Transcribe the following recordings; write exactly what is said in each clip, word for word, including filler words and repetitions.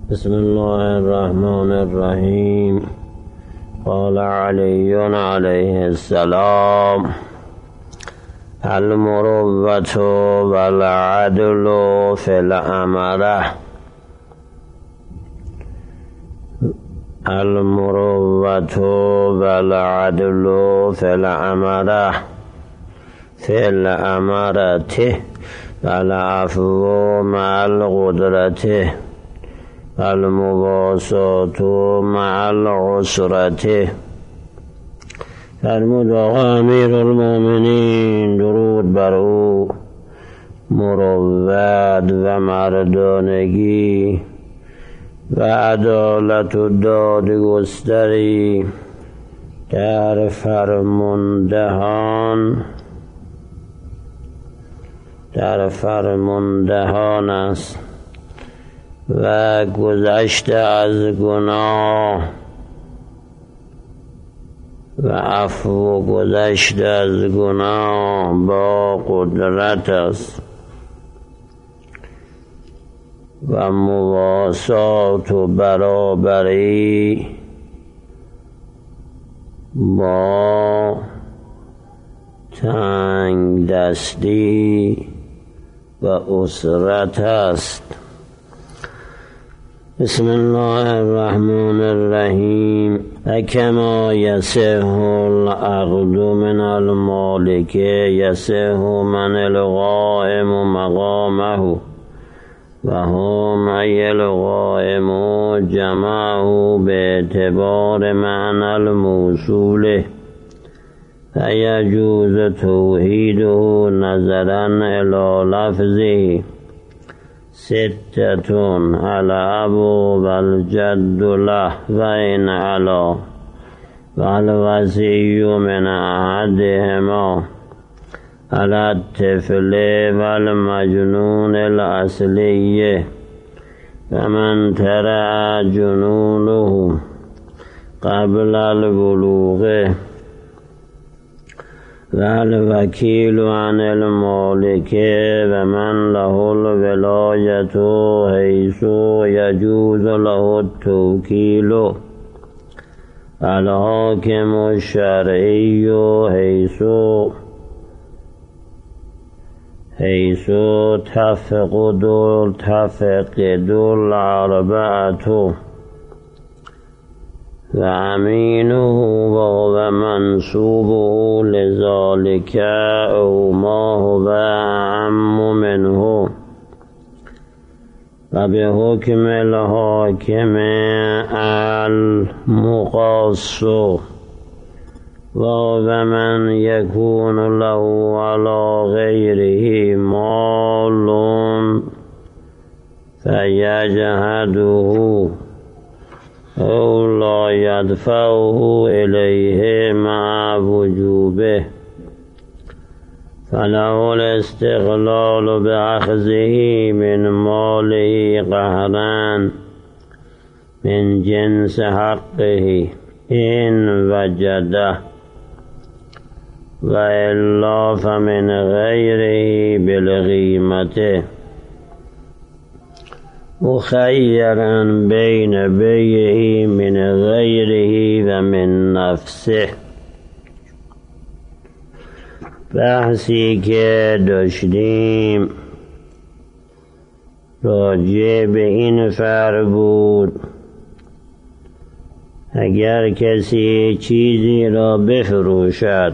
بسم الله الرحمن الرحیم. قال علی علیه السلام: المروة والعدل فی الامره. المروة والعدل فی الامره فی الامرته والعفو مع القدرته المواساة مع العسرة. فرمود آقا امیر المؤمنین درود بر او، مروت و مردانگی و عدالت و دادگستری در فرماندهان در فرماندهان است و گذشته از گناه و عفو و گذشته از گناه با قدرت است و مواسات و برابری با تنگ دستی و اسرت است. بسم الله الرحمن الرحیم. کما یصح العقد من المالک یصح من القائم مقامه و هم ای القائم جمعه باعتبار معنی الموصول فیجوز توحیده نظرا الی لفظه ستتون الابو والجد له و این علا والوصی من احدهما علی الطفل والمجنون الاصلی و من ترع جنونه قبل البلوغ و الوکیل عن المالک و من له الولایت حیث یجوز له التوکیل الحاکم الشرعی حیث حیث تفقد تفقد الاربعة و امینه و منصوبه لذالک او ما هو اعم منه و به حکم الحاکم المقاص و من یکون له علی غیره مال فیجهده او لا یدفعه الیه مع وجوبه فله الاستقلال باخذه من ماله قهرا من جنس حقه ان وجده و الا فمن غیره بالقیمته مخیرا بین بیعه من غیره و من نفسه. بحثی که داشتیم راجع به این فرق بود اگر کسی چیزی را بفروشد،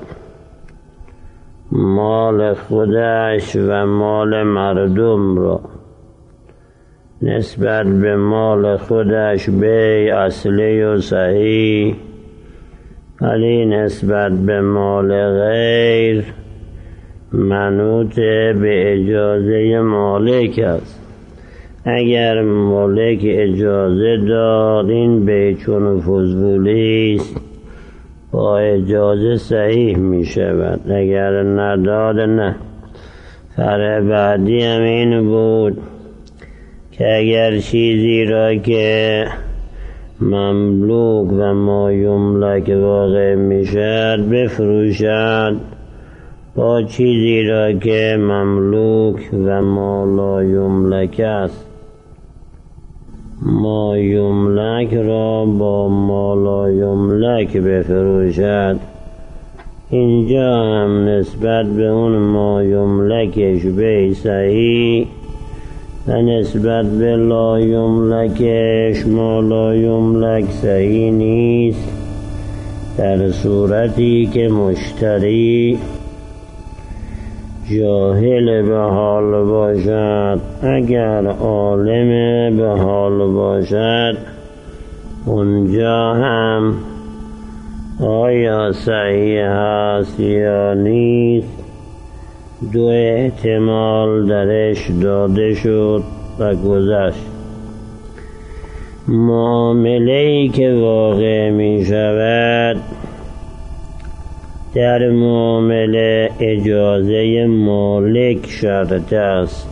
مال خودش و مال مردم را، نسبت به مال خودش بیع اصلی و صحیح، ولی نسبت به مال غیر منوط به اجازه مالک است. اگر مالک اجازه داد این بیع چون فضولی است، با اجازه صحیح می شود، اگر نداد نه. فرع بعدی هم این بود که اگر چیزی را که مملوک و ما یملک واقع می شد بفروشد با چیزی را که مملوک و ما لا یملک است ما یملک را با ما لا یملک بفروشد. اینجا هم نسبت به اون ما یملکش به صحیح و نسبت به لا یملکش ما لا یملک صحیح نیست، در صورتی که مشتری جاهل به حال باشد. اگر عالم به حال باشد اونجا هم آیا صحیح هست یا نیست دو احتمال درش داده شد و گذشت. معامله‌ای که واقع می شود در معامله اجازه مالک شرط است.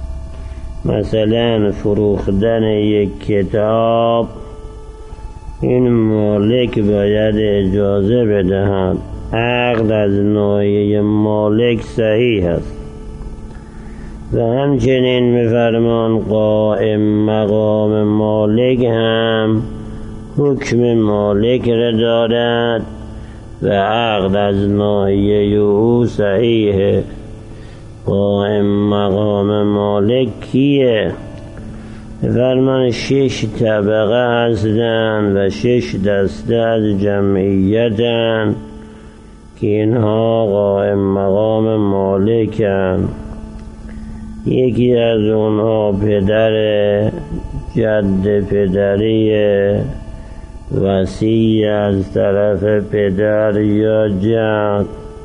مثلا فروختن یک کتاب، این مالک باید اجازه بدهد. عقد از ناحیه مالک صحیح است. و همچنین می‌فرمان قائم مقام مالک هم حکم مالک را دارد و عقد از ناحیه او صحیحه. قائم مقام مالک کیه؟ فرمان شش طبقه هستند و شش دسته از جمعیتند که اینها قائم مقام مالکند. یکی از اونها پدر، جد پدری، وصی از طرف پدر یا جد،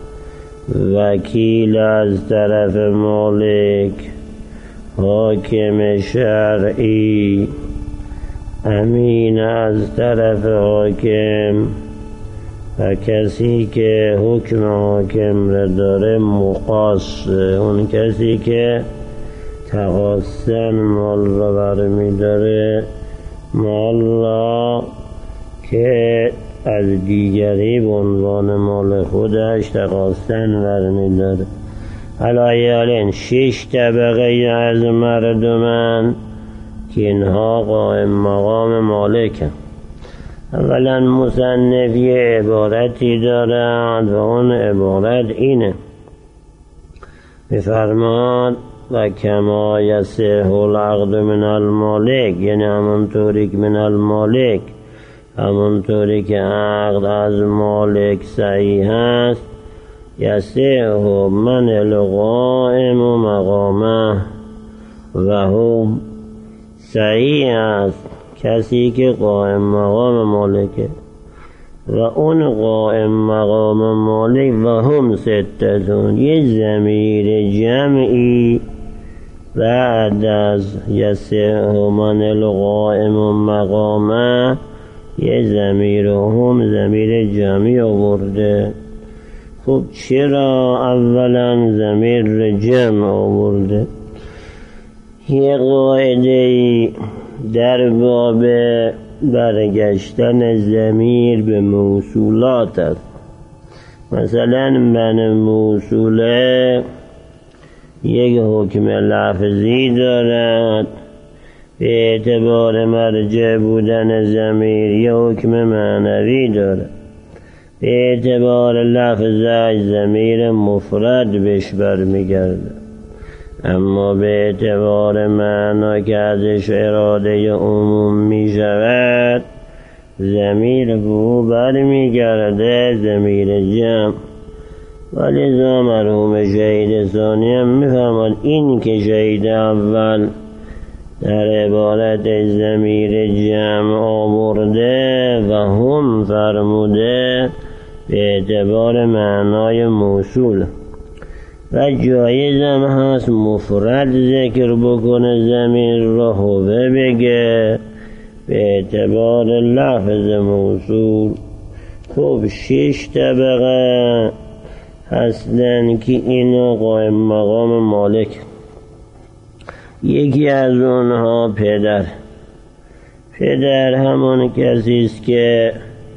وکیل از طرف مالک، حاکم شرعی، امین از طرف حاکم و کسی که حکم حاکم را داره مقاص، اون کسی که تقاصن مال را برمی داره، مال را که از دیگری به عنوان مال خودش تقاصن برمی داره. علایالین شش طبقه از مردمان که اینها قائم مقام مالکن. اولا مصنف یه عبارتی دارد و اون عبارت اینه، میفرماد و کما یصح العقد من المالک، یعنی همونطوری که من المالک، همونطوری که عقد از مالک صحیح هست، یصح من القائم و مقامه و هم صحیح است کسی که قائم مقام مالکه و اون قائم مقام مالک و هم ستتون، یه ضمیر جمعی بعد از یصح من القائم و مقامه یه ضمیر هم ضمیر جمعی آورده. خب چرا اولا ضمیر جمع آورده؟ یه قاعده در باب برگشتن ضمیر به موصولات است. مثلا من موصوله یک حکم لفظی دارد به اعتبار مرجع بودن ضمیر، یک حکم معنوی دارد به اعتبار لفظش ضمیر مفرد بهش برمیگرده، اما به اعتبار معنا که ازش اراده عموم می شود ضمیر به او برمیگرده ضمیر جمع. ولذا مرحوم شهید ثانی هم میفرماد این که شهید اول در عبارت ضمیر جمع آورده و هم فرموده به اعتبار معنای موصول و جایز هم هست مفرد ذکر بکنه ضمیر را هوه بگه به اعتبار لفظ موصول. خب شش طبقه هستن که اینا قائم مقام مالک. یکی از اونها پدر. پدر همون کسی است که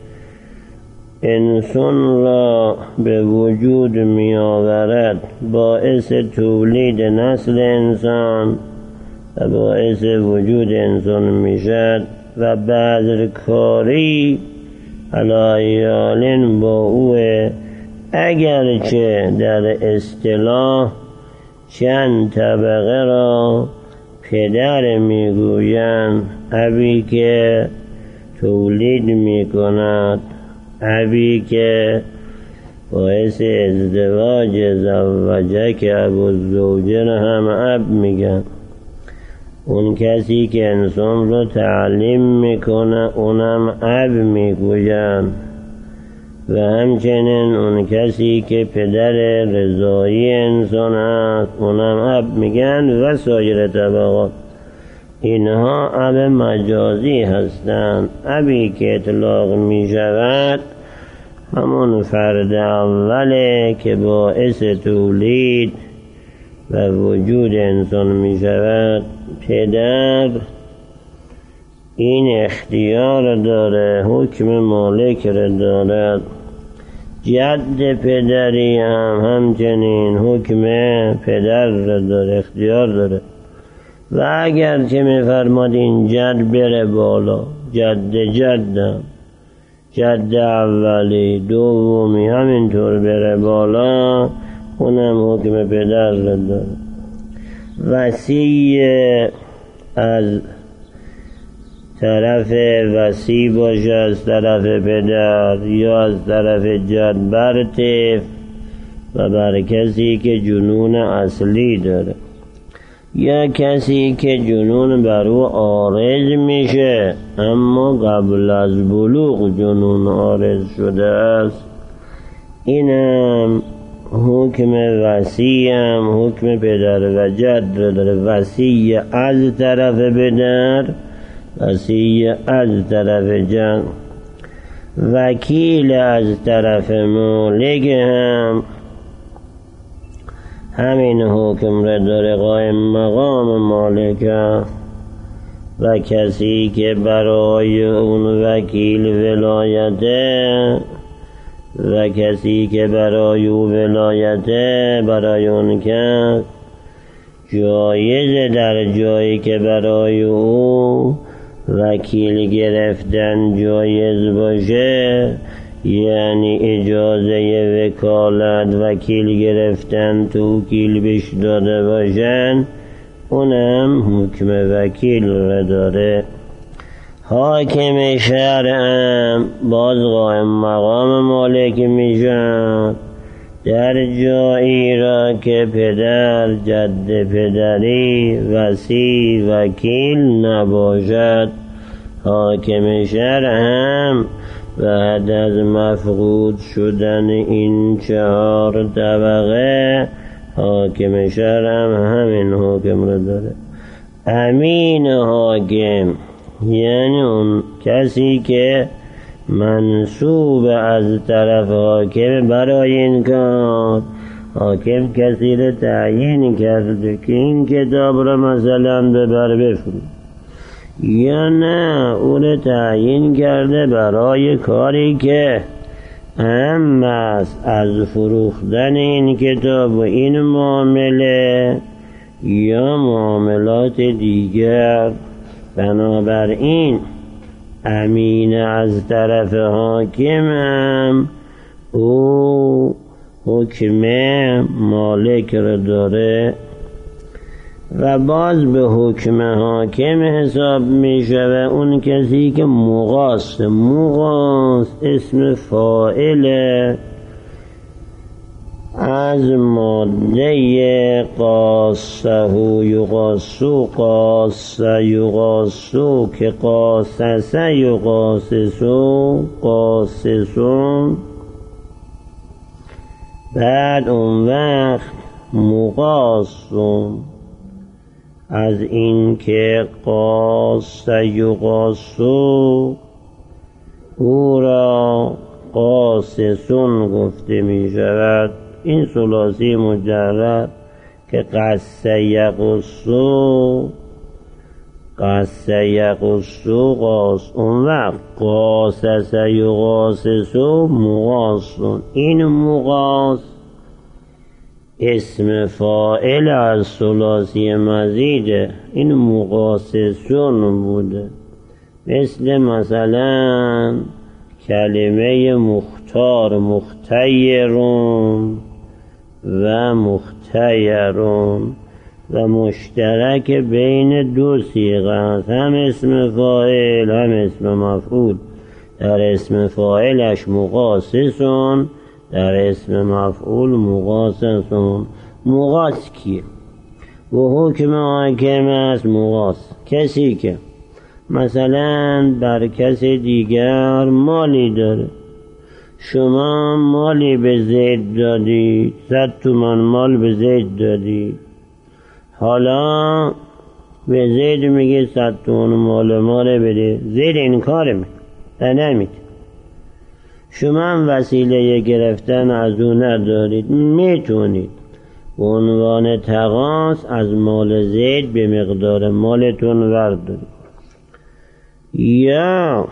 انسان را به وجود می آورد، باعث تولید نسل انسان و باعث وجود انسان میشد و بذرکاری علایالین با او، اگرچه در اصطلاح چند طبقه را پدر میگویند: ابی که تولید میکند، ابی که باعث ازدواج زوجک ابو الزوجه را هم اب میگن. اون کسی که انسان رو تعلیم میکنه اونم اب میگوین، و همچنین اون کسی که پدر رضایی انسان است اونم اب میگن و سایر طبقات. اینها اب مجازی هستند. ابی که اطلاق میشود همون فرد اوله که باعث تولید و وجود انسان می شود. پدر این اختیار داره، حکم مالک را دارد. جد پدری هم همچنین حکم پدر را داره، اختیار داره. و اگر که می فرماد این جد بره بالا، جد جدم، جد اولی دومی همینطور بره بالا، اونم حکم پدر را داره. وصی از طرف وصی باشه از طرف پدر یا از طرف جد بر طفل و بر کسی که جنون اصلی داره، یا کسی که جنون بر او عارض میشه اما قبل از بلوغ جنون عارض شده است، اینم حکم وصی هم حکم پدر و جد را داره. وصی از طرف پدر، وصی از طرف جد. وکیل از طرف مالک هم همین حکم را داره، قائم مقام مالک. و کسی که برای اون وکیل ولایته و کسی که برای او ولایته برای اون کس جایز در جایی که برای او وکیل گرفتن جایز باشه، یعنی اجازه وکالت وکیل گرفتن توکیل بهش داده باشن، اونم حکم وکیل را داره. حاکم شرعم باز قائم مقام مالک میشن در جایی را که پدر، جد پدری، وصی، وکیل نباشد. حاکم شرعم بعد از مفقود شدن این چهار طبقه، حاکم شرعم همین حکم را داره. امین حاکم یعنی اون کسی که منصوب از طرف حاکم برای این کار. حاکم کسی را تعیین کرده که این کتاب را مثلا ببر بفروش، یا نه او را تعیین کرده برای کاری که اهم است از فروختن این کتاب و این معامله یا معاملات دیگر. بنابراین امین از طرف حاکمم او حکم مالک را داره و باز به حکم حاکم حساب می شود اون کسی که مقاص. مقاص اسم فاعله از ماده قاصه یقاصو، قاصه یقاصو که قاصصه یقاصصو، قاصصون. بعد اون وقت مقاصون از این که قاصه یقاصو او را قاصصون گفته می شود. این ثلاثی مجرد که قصه یقصو، قصه یقصو قاس، اون وقت قاصصه یقاصصو مقاصون. این مقاص اسم فاعل از ثلاثی مزیده، این مقاصصون بوده. مثل مثلا کلمه مختار، مختیرون و مختیرون و مشترک بین دو صیغه است، هم اسم فاعل هم اسم مفعول. در اسم فاعلش مقاصصون، در اسم مفعول مقاصصون. مقاص کیه؟ و حکم حاکم است مقاص کسی که مثلا بر کسی دیگر مالی داره، شما مالی به زید دادی، صد تومان مال به زید دادی، حالا به زید میگه صد تومان مال مال بده، زید انکار میکنه نمیده. شما هم وسیله گرفتن از اون ندارید، میتونید به عنوان تقاص از مال زید به مقدار مالتون وردارید. یا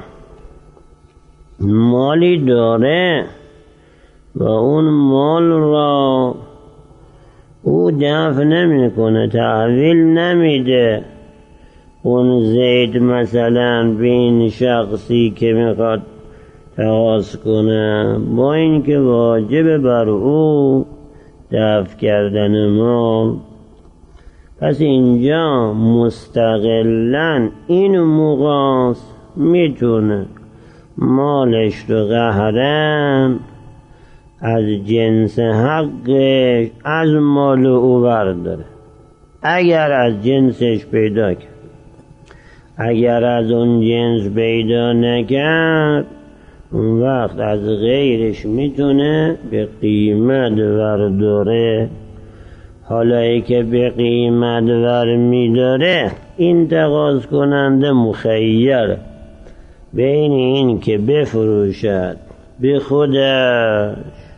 مالی داره و اون مال را او دفع نمی کنه، تحویل نمیده، اون زید مثلا به این شخصی که میخواد تقاص کنه، با اینکه واجب بر او دفع کردن مال. پس اینجا مستقلاً این مقاص میتونه مالش رو قهرن از جنس حقش از مال او برداره، اگر از جنسش پیدا کرد. اگر از اون جنس پیدا نکرد، اون وقت از غیرش میتونه به قیمت ورداره. حالا ای که به قیمت ور میداره، این تقاضا کننده مخیر بین این که بفروشد به خودش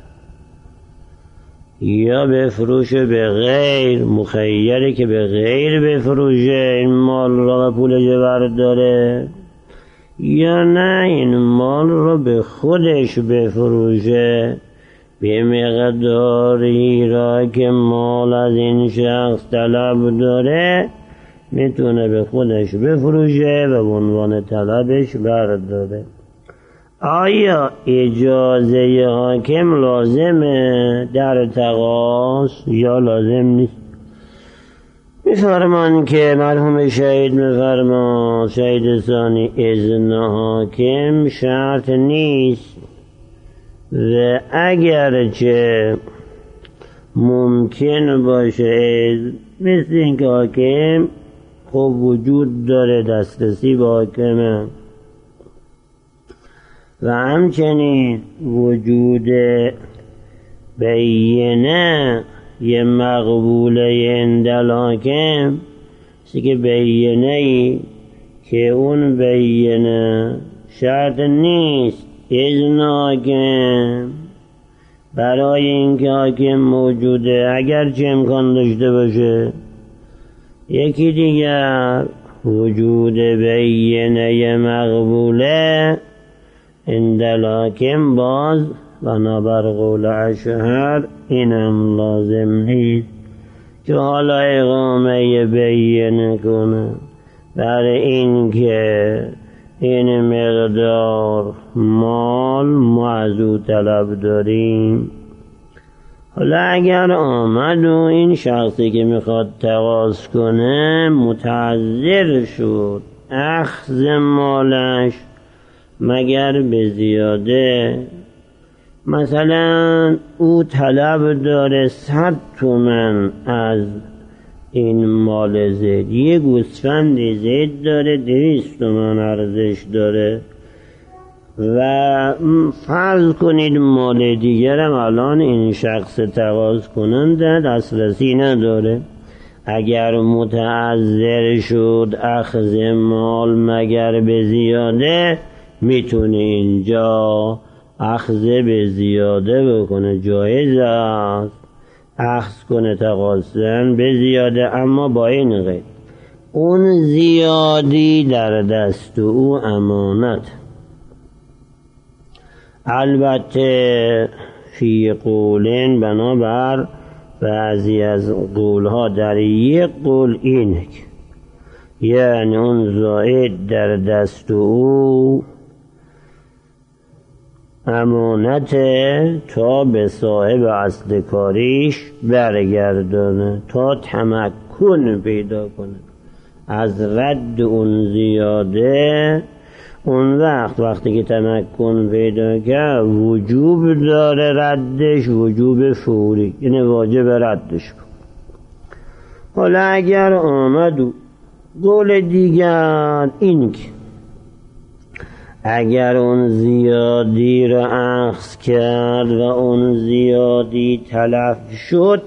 یا بفروشه به غیر، مخیره که به غیر بفروشه این مال را و پولش برداره، یا نه این مال را به خودش بفروشه به مقداری را که مال از این شخص طلب داره، میتونه به خودش بفروشه و به عنوان طلبش برداره. آیا اجازه حاکم لازمه در تقاص یا لازم نیست؟ میفرمان که مرحوم شهید میفرمان، شهید ثانی، اذن حاکم شرط نیست و اگرچه ممکن باشه، مثل این که حاکم خب وجود داره، دسترسی به حاکمه، و همچنین وجود بینه یه مقبوله اندل حاکم، سی که بینه ای که اون بینه شرط نیست اذن حاکم، برای اینکه حاکم موجوده اگرچه امکان داشته باشه. یکی دیگر وجود بینه مقبوله اندل حاکم باز بنابر قول اشهر اینم لازم نیست که حالا اقامه بینه کنه، برای اینکه این مقدار مال ما از او طلب داریم. حالا اگر آمد و این شخصی که میخواد تقاضا کنه متعذر شد اخذ مالش مگر به زیاده، مثلا او طلب داره صد تومن از این مال زید، یه گوسفند زید داره دویست تومن ارزش داره و فرض کنید مال دیگرم الان این شخص تقاضا کننده دسترسی نداره. اگر متعذر شد اخذ مال مگر به زیاده، میتونه اینجا اخذ به زیاده بکنه، جایز است اخذ کنه تقاضا به زیاده، اما با این غیر اون زیادی در دست او امانت. البته فی قولین بنابر بعضی از قولها در یک قول اینه یعنی اون زائد در دست او امانت تا به صاحب اصل کاریش برگردانه تا تمکن پیدا کنه از رد اون زیاده. اون وقت وقتی که تمکن پیدا کرد وجوب داره ردش، وجوب فوری، یعنی واجب ردش کن. حالا اگر آمد قول دیگر این که اگر اون زیادی را اخذ کرد و اون زیادی تلف شد،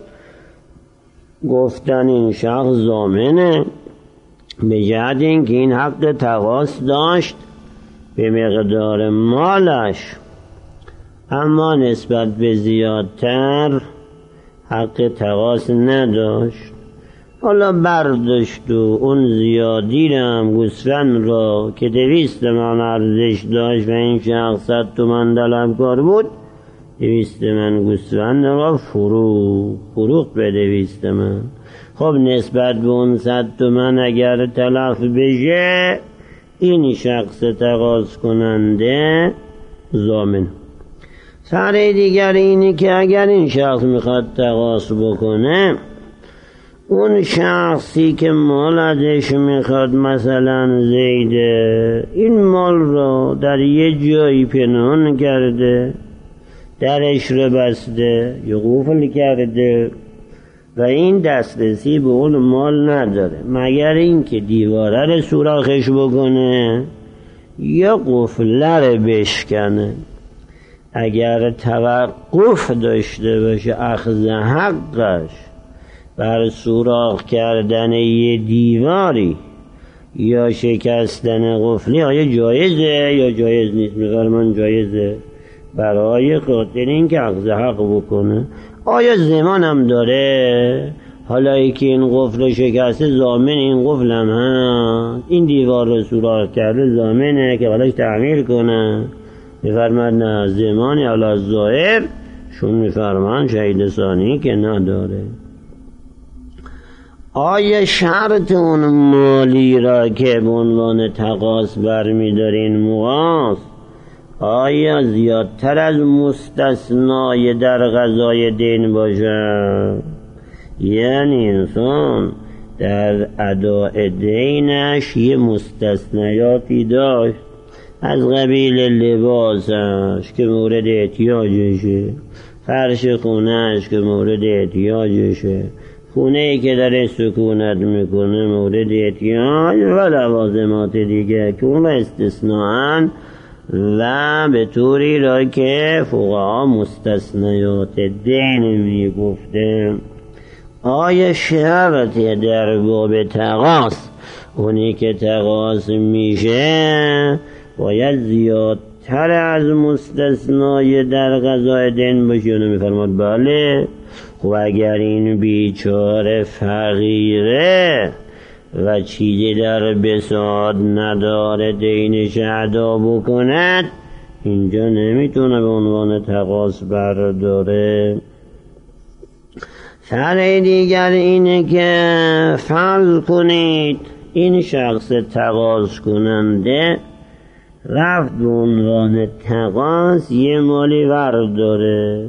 گفتن این شخص ضامنه به جهت اینکه این حق تقاص داشت به مقدار مالش، اما نسبت به زیادتر حق تقاص نداشت. حالا برداشت و اون زیادی را هم گوسفند را که دویست من ارزش داشت و این شخص صد تومن طلبکار بود، دویست من گوسفند را فرو فروخت به دویست من. خب نسبت به اون صد تومن اگر تلف بشه، این شخص تقاض کننده ضامن. سر دیگر اینه که اگر این شخص میخواد تقاض بکنه، اون شخصی که مال ازش میخواد، مثلا زیده، این مال رو در یه جایی پنهان کرده، درش رو بسته یا قفل کرده و این دسترسی به اون مال نداره مگر اینکه دیواره رو سوراخش بکنه یا قفله رو بشکنه. اگر توقف داشته باشه اخذ حقش بر سوراخ کردن یه دیواری یا شکستن قفلی، آیا جایزه یا جایز نیست؟ می‌فرمان جایزه برای خاطر این که اخذ حق بکنه. آیا زمان هم داره؟ حالا ای که این قفل شکسته ضامن این قفل هم هست، این دیوار رو سوراخ کرده ضامنه که حالاش تعمیر کنه. می‌فرماد نه زمانی حالا ظاهر شون می‌فرمان شهید ثانی که نداره. آیا شرط اون مالی را که به عنوان تقاض برمی‌دارین مقاس آیا زیادتر از مستثنای در قضای دین باشه؟ یعنی انسان در اداء دینش یه مستثنیاتی داشت، از قبیل لباسش که مورد احتیاجشه، فرش خونهش که مورد احتیاجشه، خونه ای که در سکونت میکنه مورد احتیاج و لوازمات دیگه که اون استثناءن و به طوری را که فقها مستثنیات دین میگفته. آیا شرطی در باب تقاص اونی که تقاص میشه باید زیادتر از مستثنای در قضای دین باشه؟ اونو میفرماد بله. خب اگر این بیچاره فقیره و چیزی در بساط نداره دینش ادا بکند، اینجا نمیتونه به عنوان تقاض برداره. سر دیگر اینه که فرض کنید این شخص تقاض کننده رفت به عنوان تقاض یه مالی برداره.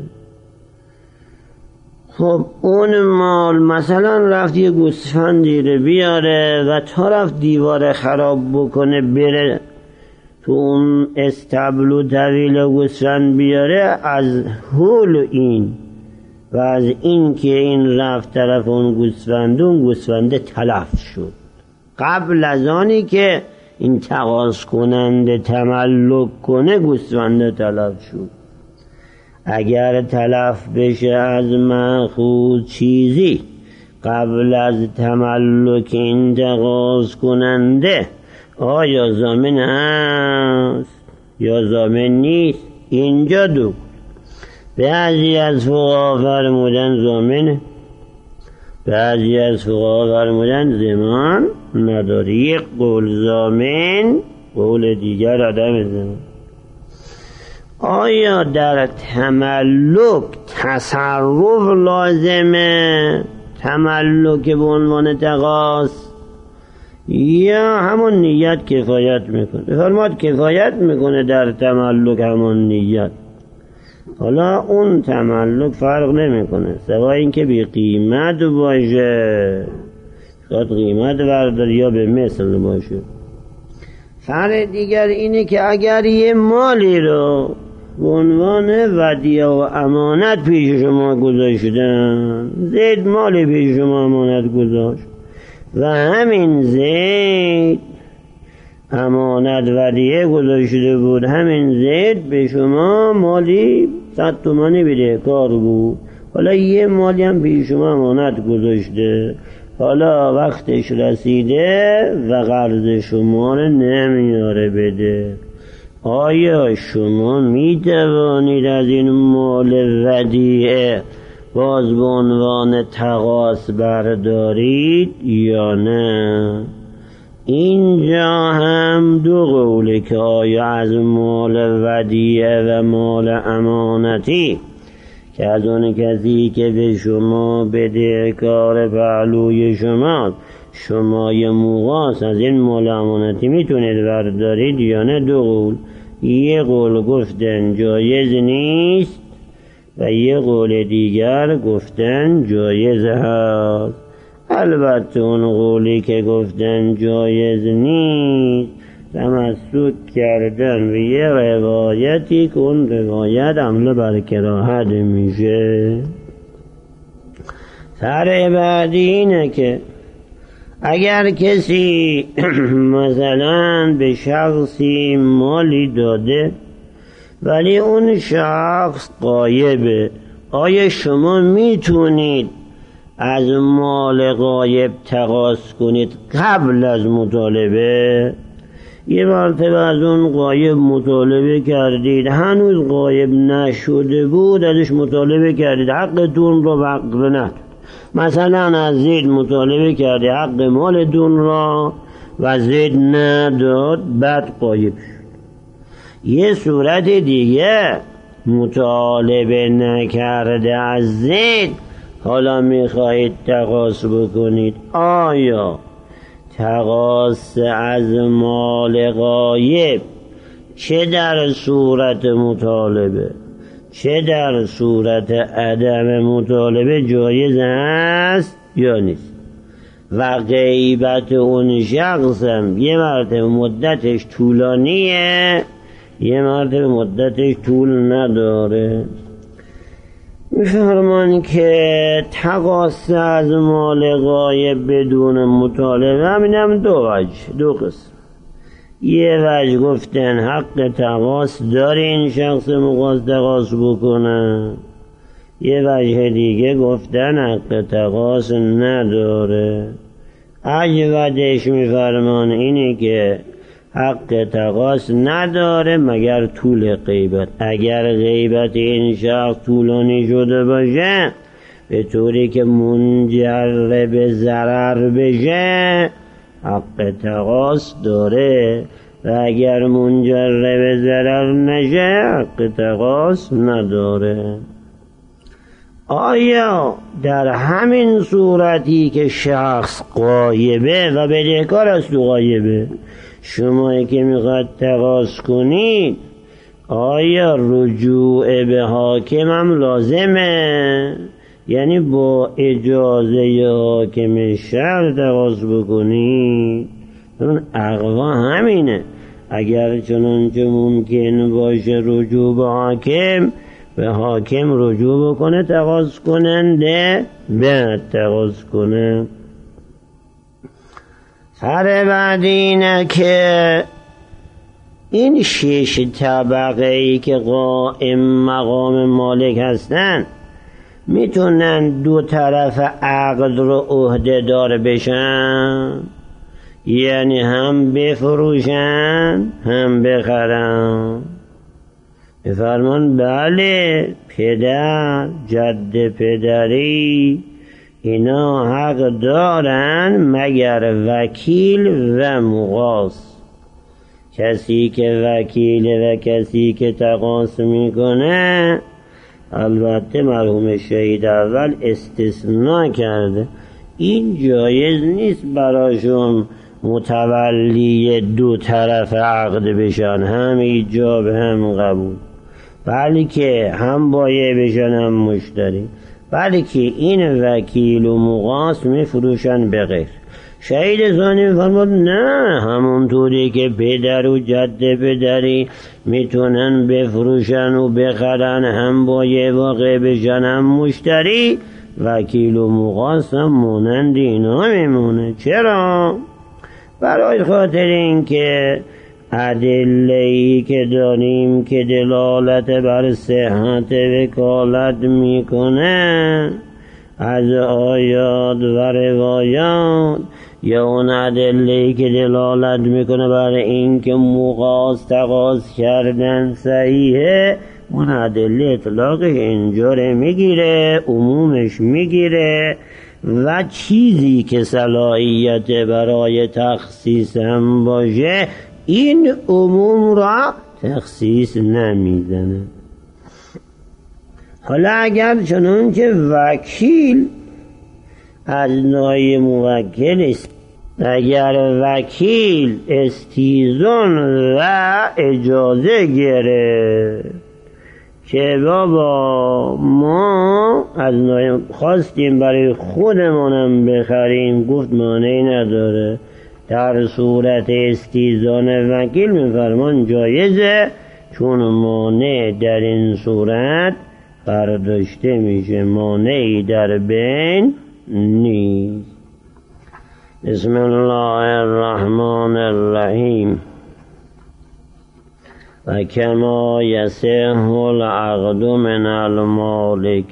خب اون مال مثلا رفت یه گوسفندی رو بیاره و تا رفت دیواره خراب بکنه بره تو اون استبلو طویل گوسفند بیاره، از حول این و از این که این رفت طرف اون گوسفند، اون گوسفنده تلف شد قبل از آنی که این تقاض کننده تملک کنه گوسفنده تلف شد. اگر تلف بشه از مأخوذ چیزی قبل از تملک این تقاض کننده، آیا ضامن هست یا ضامن نیست؟ اینجا دو بعضی از فقها فرمودن ضامنه، بعضی از فقها فرمودن ضمان نداره. یک قول ضامن، قول دیگر عدم ضمان. آیا در تملک تصرف لازمه تملک به عنوان تقاص، یا همون نیت کفایت میکنه؟ بفرماد کفایت میکنه در تملک همون نیت. حالا اون تملک فرق نمیکنه سوای اینکه بی قیمت باشه، شاید قیمت برداری یا به مثل باشه. فرق دیگر اینه که اگر یه مالی رو به عنوان ودیعه و امانت پیش شما گذاشتن، زید مالی پیش شما امانت گذاشت و همین زید امانت ودیعه گذاشته بود، همین زید به شما مالی صد تومانی بده کار بود، حالا یه مالی هم پیش شما امانت گذاشته، حالا وقتش رسیده و قرض شما رو نمیاره بده، آیا شما می توانید از این مال ودیعه باز به عنوان تقاص بردارید یا نه؟ اینجا هم دو قوله که آیا از مال ودیعه و مال امانتی که از اون کسی که به شما بده کار پهلوی شما، شما یه موقعاست از این مال امانتی میتونید بردارید یا نه؟ دو قول. یه قول گفتن جایز نیست و یه قول دیگر گفتن جایز هست. البته اون قولی که گفتن جایز نیست تمسک کردن به یه روایتی که اون روایت عمل بر کراهت میشه. سر بعدی اینه که اگر کسی مثلا به شخصی مالی داده ولی اون شخص غایبه، آیا شما میتونید از مال غایب تقاص کنید قبل از مطالبه؟ یه مرتبه از اون غایب مطالبه کردید، هنوز غایب نشده بود ازش مطالبه کردید، حقتون رو وقف نداد. مثلا از زید مطالبه کردی حق مال دون را و زید نداد، بعد غایب شد. یه صورت دیگه مطالبه نکرده از زید، حالا میخواهید تقاص بکنید، آیا تقاص از مال غایب چه در صورت مطالبه چه در صورت عدم مطالبه جایز است یا نیست؟ و غیبت اون شخص هم یه مرتبه مدتش طولانیه، یه مرتبه مدتش طول نداره. میفرمان که تقاص از مال غایب بدون مطالبه همین هم دو وجه، دو قسم. یه وجه گفتن حق تقاص داره این شخص مقاصد تقاص بکنه، یه وجه دیگه گفتن حق تقاص نداره. اجودش میفرمان اینه که حق تقاص نداره مگر طول غیبت. اگر غیبت این شخص طولانی شده باشه به طوری که منجر به ضرر بشه حق تقاص داره، و اگر منجر به ضرر نشه حق تقاص نداره. آیا در همین صورتی که شخص غایبه و بدهکار است و غایبه، شما که میخواد تقاص کنید آیا رجوع به حاکم هم لازمه؟ یعنی با اجازه حاکم شهر تقاص بکنید؟ اون اقوا همینه، اگر چنانچه ممکن باشه رجوع به حاکم، به حاکم رجوع بکنه تقاص کننده بعد تقاص کنه. سر بعد اینه که این شش طبقه ای که قائم مقام مالک هستن میتونن دو طرف عقد رو عهده دار بشن، یعنی هم بفروشن هم بخرن. بفرمان بله، پدر جد پدری اینا حق دارن مگر وکیل و مقاص. کسی که وکیل و کسی که تقاص میکنه البته مرحوم شهید اول استثناء کرده، این جایز نیست براشون متولی دو طرف عقد بشن، هم ایجاب هم قبول، بلکه هم بایع بشن هم مشتری، بلکه این وکیل و مقاص میفروشن به غیر. شهید ثانی فرمود نه، همونطوری که پدر و جد پدری میتونن بفروشن و بخرن، هم بایع واقع بشن هم مشتری، وکیل و مقاص هم مانند اینا میمونه. چرا؟ برای خاطر این که ادله‌ای که داریم که دلالت بر صحت وکالت میکنه از آیات و روایات، یا اون ادله‌ای که دلالت میکنه بر این که مقاص تقاض کردن صحیحه، اون ادله اطلاقش اینجوره میگیره، عمومش میگیره، و چیزی که صلاحیت برای تخصیص هم باشه این عموم را تخصیص نمیزنه. حالا اگر چنان که وکیل از نوع موکل است، اگر وکیل استیزان و اجازه گرفت که بابا ما از نوع خواستیم برای خودمانم بخریم، گفت مانعی نداره، در صورت استیزان وکیل میفرمان جایزه، چون مانع در این صورت برداشته میشه، مانعی در بین نیست. بسم الله الرحمن الرحیم. و کما یصح العقد من المالک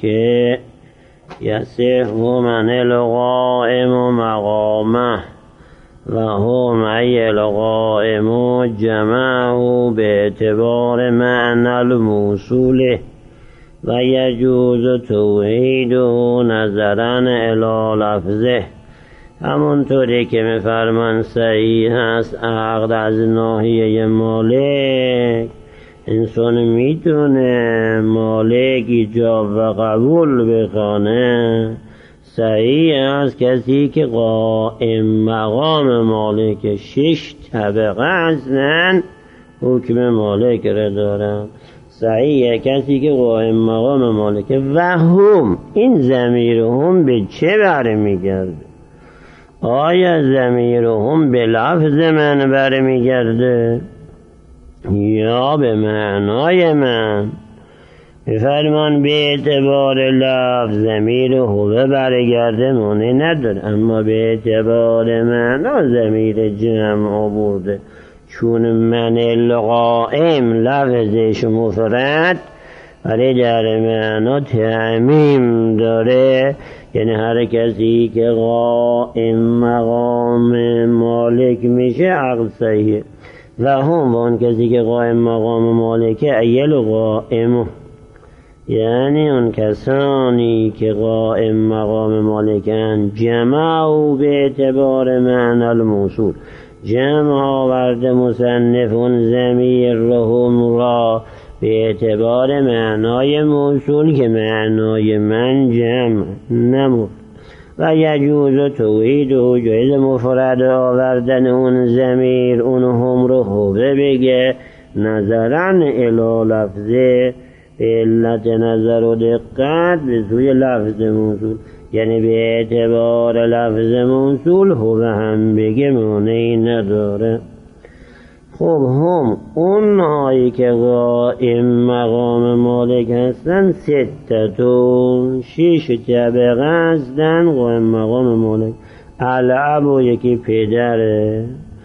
یصح من القائم مقامه و هم ای القائم جمعه به اعتبار معنی الموصول و یجوز توحیده نظرا الی لفظه. همونطوری که میفرمان صحیح هست عقد از ناحیه مالک، انسان میتونه مالک ایجاب و قبول بخوانه، صحیح است کسی که قائم مقام مالک، شش طبقه هستن حکم مالک را دارن، صحیح کسی که قائم مقام مالک. و هم، این ضمیر هم به چه برمیگرده؟ آیا ضمیر هم به لفظ من برمیگرده یا به معنای من؟ فرمان به اعتبار لفظ ضمیر هو برگرده مانع نداره، اما به اعتبار معنا ضمیر جمع آورده، چون من القائم لفظش مفرد ولی در معنا تعمیم داره، یعنی هر کسی که قائم مقام مالک میشه عقد صحیحه. و هم اون کسی که قائم مقام مالکه ایل قائم، یعنی اون کسانی که قائم مقام مالکن جمع به اعتبار معنی الموصول، جمع آورد مصنفون ضمیر رهم را به اعتبار معنای موصول که معنای من جمع نمود. و یجوز توحید و جایز مفرد آوردن اون ضمیر اون هم رو خوبه بگه نظرن الی لفظه، به علت نظر و دقت به سوی لفظ موصول، یعنی به اعتبار لفظ موصول خوبه هم بگه مانعی نداره. خب هم اون هایی که قائم مقام مالک هستن ستتون، شیش طبقه هستن قائم مقام مالک. الابو یکی پدره،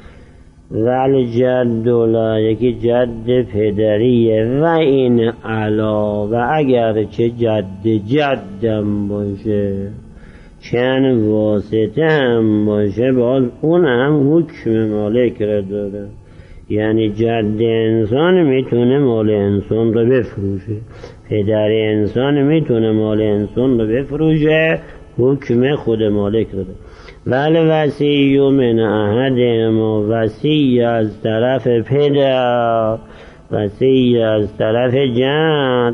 ولی جدولا یکی جد پدریه، و این علا و اگر چه جد جدم باشه چند واسطه هم باشه باز اون هم حکم مالک را داره، یعنی جد انسان میتونه مال انسان رو بفروشه، پدر انسان میتونه مال انسان رو بفروشه، حکم خود مالک رو داره. ولی وصی من احد ما، وصی از طرف پدر، وصی از طرف جد،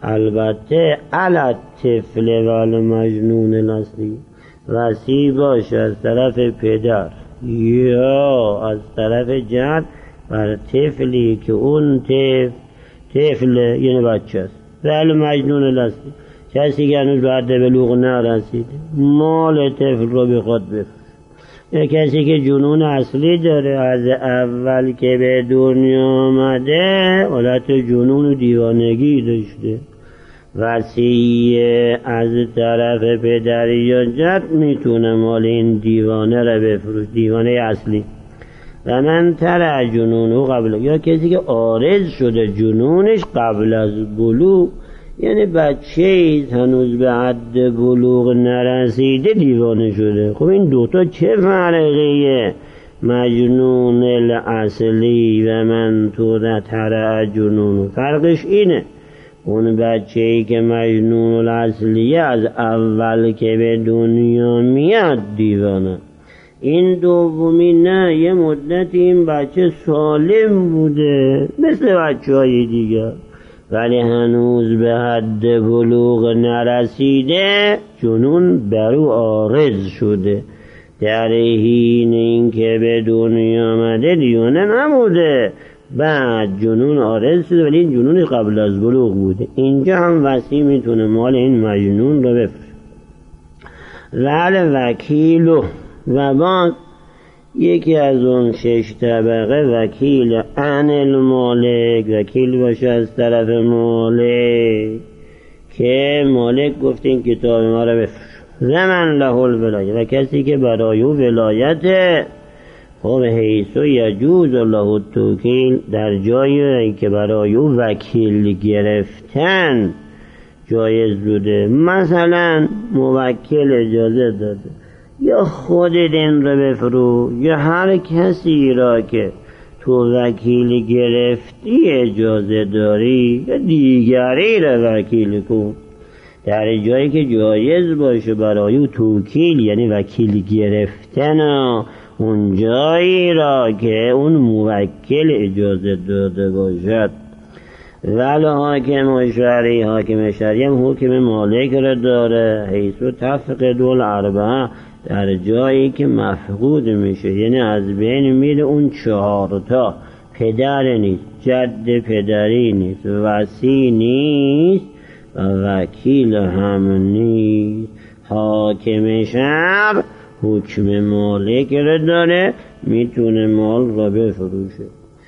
البته علت طفل و مجنون الاصلی وصی باشه از طرف پدر یا از طرف جد بر طفلی که اون طفل طفل یعنی بچه است و مجنون الاصلی کسی که هنوز بعد بلوغ نرسیده مال طفل رو بخواد بفروشه یا کسی که جنون اصلی داره از اول که به دنیا آمده حالت جنون و دیوانگی داشته وصی از طرف پدر یا جد میتونه مال این دیوانه رو بفروشه دیوانه اصلی و من تر جنونه قبل یا کسی که عارض شده جنونش قبل از بلوغ یعنی بچه ایست هنوز به حد بلوغ نرسیده دیوانه شده. خب این دوتا چه فرقیه؟ مجنون الاصلی و من تو تر جنون فرقش اینه اون بچه ای که مجنون الاصلیه از اول که به دنیا میاد دیوانه این دومی نه یه مدت این بچه سالم بوده مثل بچه های دیگر ولی هنوز به حد بلوغ نرسیده جنون برو عارض شده در حین این که به دنیا آمده دیوانه نبوده بعد جنون عارض شده ولی این جنون قبل از بلوغ بوده اینجا هم وصی میتونه مال این مجنون رو بفروشه. ول وکیلو و باز یکی از اون شش طبقه وکیل عن المالک وکیل باشه از طرف مالک که مالک گفت این کتاب ما رو بفروش زمن له الولایه و کسی که برای او ولایت خب حیثو یجوز له التوکیل در جایی که برای او وکیل گرفتن جایز بوده مثلا موکل اجازه داده یا خودت این رو بفرو یا هر کسی را که تو وکیل گرفتی اجازه داری یا دیگری را وکیل کن در جایی که جایز باشه برای او توکیل یعنی وکیل گرفتن اون جایی را که اون موکل اجازه داده باشد. ولی حاکم و شرعی حاکم شرعی هم حکم مالک را داره حیث تفقد الاربعه در جایی که مفقود میشه یعنی از بین میره اون چهارتا پدر نیست جد پدری نیست وصی نیست و وکیل هم نیست حاکم شرع حکم مالک را داره میتونه مال را بفروشه.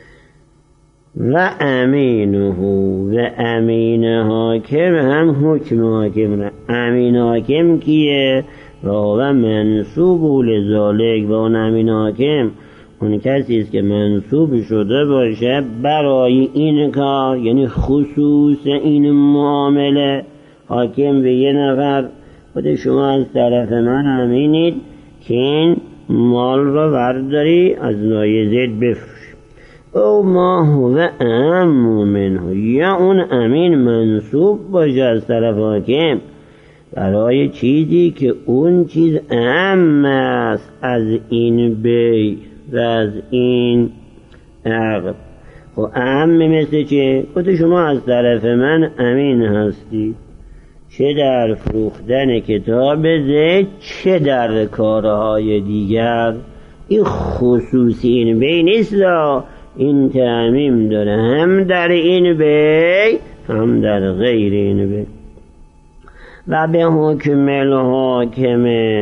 و امینه و امین حاکم هم حکم حاکم را امین حاکم کیه؟ و هو منصوب لذالک و اون امین حاکم اون کسی است که منصوب شده باشه برای این کار یعنی خصوص این معامله حاکم به یه نفر خود شما از طرف من امینید که این مال را برداری از نایزید بفروش او ما هو ام منه یا اون امین منصوب باشه از طرف حاکم برای چیزی که اون چیز ام است از این بی و از این عقد و ام مثل چه؟ خود شما از طرف من امین هستی چه در فروختن کتاب زید چه در کارهای دیگر این خصوصی این بی نیست این تعمیم داره هم در این بی هم در غیر این بی و به حکم الحاکم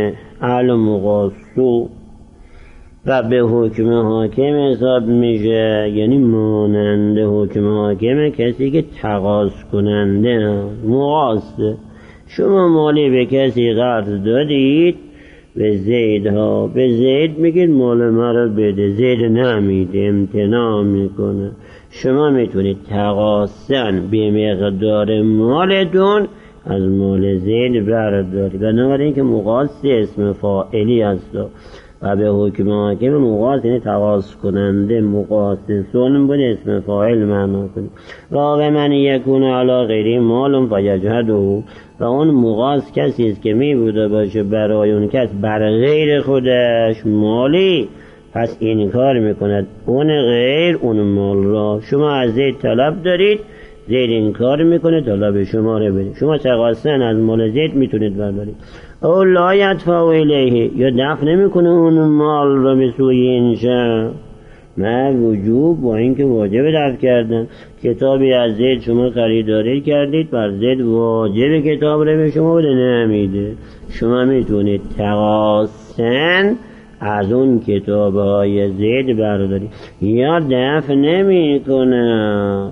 المقاصو و به حکم حاکم حساب میشه یعنی مانند حکم حاکم کسی که تقاض کننده مقاصده شما مالی به کسی قرض دادید به زید ها به زید میگید مال مرا بده زید نمیده امتناع میکنه شما میتونید تقاضن به مقدار مالتون از مال زید بردارید بنابراین که مقاصد اسم فاعلی است و به حکم حاکم مقاصد یعنی تقاض کننده مقاصدون بود اسم فاعل معنا کنید و به من یکون علی غیری مالون فیجهده و اون مقاصد کسی است که می بوده باشه برای اون کس بر غیر خودش مالی پس این کار میکند اون غیر اون مال را شما از زید طلب دارید زید این کار میکنه تا به شما رو بده. شما تقاصن از مال زید میتونید بردارید. او لا یدفع الیه، یا دفع نمیکنه اون مال رو به سوی این شخص، نه وجوب، با اینکه واجب دفع کردن. کتابی از زید شما خریداری کردید، بر زید واجب کتاب رو به شما بده، نمیده. شما میتونید تقاصن از اون کتاب های زید بردارید. یا دفع نمی کنه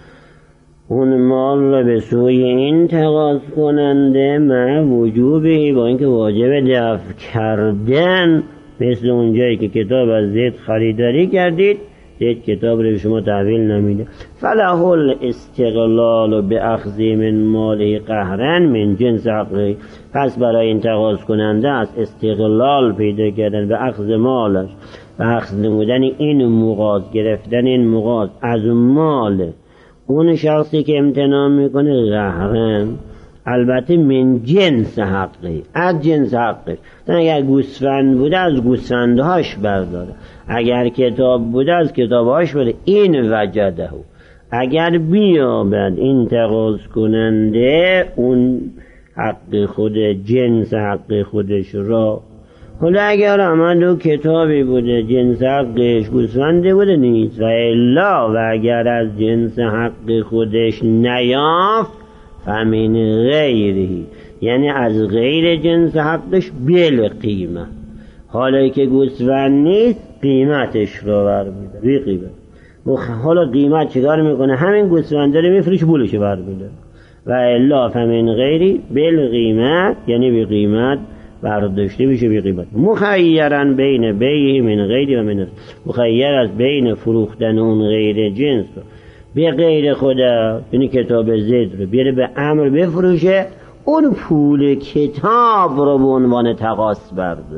اون مال رو به سوی این تقاض کننده، مع وجوبی، با اینکه واجب دفع کردن. مثل اونجایی که کتاب از زید خریداری کردید، زید کتاب رو به شما تحویل نمیده. فله الاستقلال باخذ من ماله قهرا من جنس حقه، پس برای این تقاض کننده از استقلال پیدا کردن به اخذ مالش و اخذ نمودن این مقاض، گرفتن این مقاض از مال اون شخصی که امتناع میکنه قهرا، البته من جنس حقی، از جنس حقی. اگر گوسفند بوده از گوسفندهاش برداره، اگر کتاب بوده از کتابهاش برداره. این وجده، اگر بیابد این تقاض کننده اون حق خود، جنس حق خودش را. حالا اگر آمد و کتابی بوده جنس حقش گوسفنده بوده نیست، و الا، و اگر از جنس حق خودش نیافت، فمن غیری، یعنی از غیر جنس حقش بل قیمه، حالا که گوسفند نیست قیمتش رو برمیده، بی قیمت. حالا قیمت چیکار میکنه؟ همین گوسفنده رو میفروشه، پولش برمیده. و الا فمن غیری بل قیمت، یعنی بی قیمت برداشته میشه، بی قیمت. مخیرن بین بیه من غیری و من، مخیر از بین فروختن اون غیر جنس رو به غیر خدا، یعنی کتاب زید رو بیاره به امر بفروشه، اون پول کتاب رو به عنوان تقاص برده.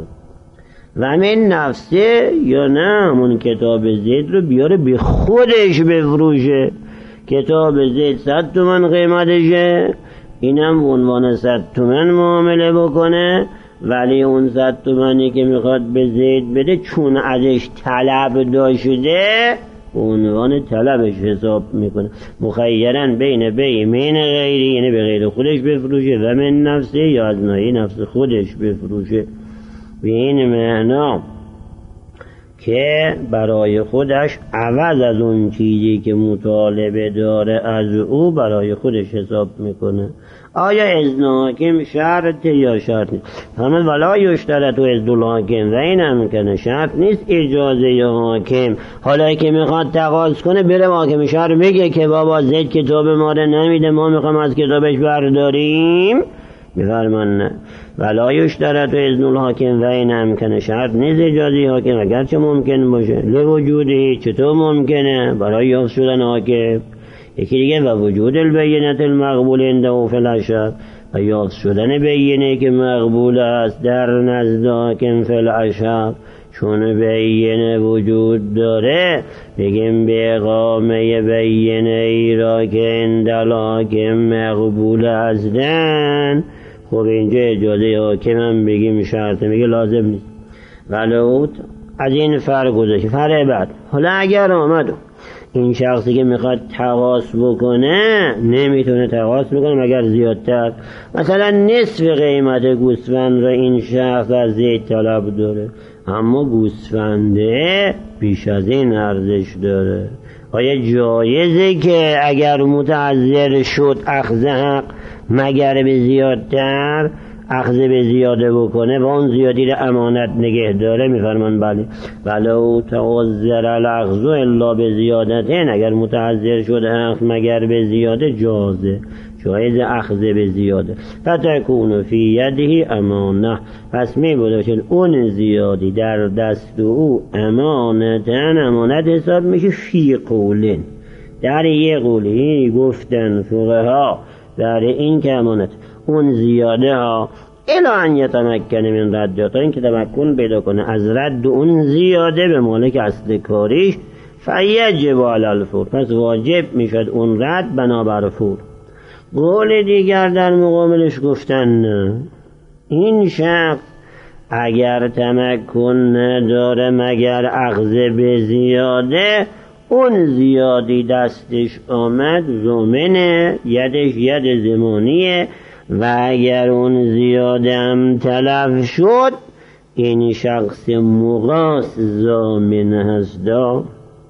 و من نفسه، یا نه اون کتاب زید رو بیاره به خودش بفروشه. کتاب زید صد تومن قیمتشه، اینم به عنوان صد تومن معامله بکنه، ولی اون صد تومنی که میخواد به زید بده چون ازش طلب داشته، به عنوان طلبش حساب میکنه. مخیرن بین بی من غیری، یعنی به غیر خودش بفروشه، و من نفسه، یا از ناحیه نفس خودش بفروشه. به این معنا که برای خودش عوض از اون چیزی که مطالبه داره از او برای خودش حساب میکنه. آیا اذن حاکم شرط یا شرط نیست؟ همه ولا یشترط و اذن حاکم، و این هم کنه شرط نیست اجازه یا حاکم. حالا که میخواد تقاض کنه بره حاکم شهر بگه که بابا زید کتاب ما رو نمیده، ما میخوام از کتابش برداریم، میفرمان نه. ولا یشترط و اذن الحاکم، و این هم کنه شرط نیست اجازه حاکم، اگرچه ممکن باشه. لوجودی، چطور ممکنه؟ برای یافت شدن حاکم. یکی دیگه و وجود البینت المقبول عنده فی الاشهر، و یافت شدن بینه که مقبول است در نزد حاکم فی الاشهر. چون بینه وجود داره بگیم به اقامه بینه ای را که عند حاکم مقبول هستن. خب اینجا اجازه حاکم هم بگیم شرطه، میگه لازم نیست. ولو از این فرق گذاشت. فرق بعد، حالا اگر آمد این شخصی که میخواد تقاص بکنه نمیتونه تقاص بکنه مگر زیادتر، مثلا نصف قیمت گوسفند را این شخص از زید طلب داره، اما گوسفنده بیش از این ارزش داره. آیا جایزه که اگر متعذر شد اخذ حق مگر به زیادتر اخذ به زیاده بکنه و اون زیادی رو امانت نگه داره؟ میفرمان بله. ولو تعذر الاخذ الا به زیادتین، اگر متعذر شده اخذ مگر به زیاده جازه، جایز اخذ به زیاده. فتکون فی یده امانه، پس می بودشن اون زیادی در دست او امانتن، امانت حساب میشه. فی قولن، در یه قولی گفتن فقها در این که امانت اون زیاده ها الا ان یتمکن من رد، تا این که تمکن پیدا کنه از رد اون زیاده به مالک اصل کاریش، فیجب علی الفور، پس واجب میشد اون رد بنابر فور. قول دیگر در مقابلش گفتن نه، این شخص اگر تمکن نداره مگر اخذ به زیاده، اون زیادی دستش آمد زمنه، یدش ید زمانیه، و اگر اون زیادم تلف شد این شخص مغاص زامن هستا.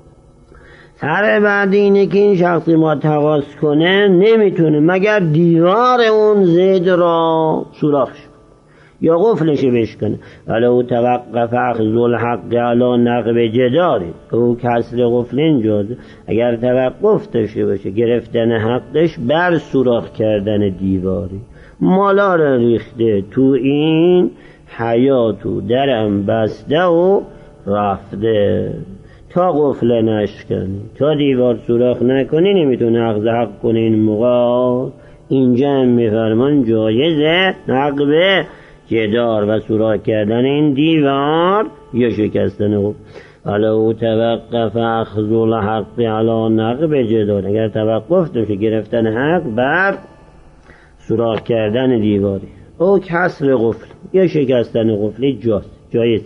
سر بعد اینه که این شخصی ما تقاص کنه نمیتونه مگر دیوار اون زید را سوراخش یا قفلش بشکنه. ولو توقف اخذ الحق علی نقب جداری او کسر قفل اینجاده، اگر توقف داشته باشه گرفتن حقش بر سوراخ کردن دیواری. مالا را ریخته تو این حیاتو درم بسته و رفته، تا قفل نشکنی تا دیوار سوراخ نکنی نمیتونه اخذ حق کنه. این موقع اینجا هم میفرمان جایزه نقب جدار و سوراخ کردن این دیوار یا شکستن قفل. ولو توقف اخذ الحق علی نقب جدار، اگر توقف داشته گرفتن حق بر سوراخ کردن دیواری او کسر قفل یا شکستن قفل جاست جایز.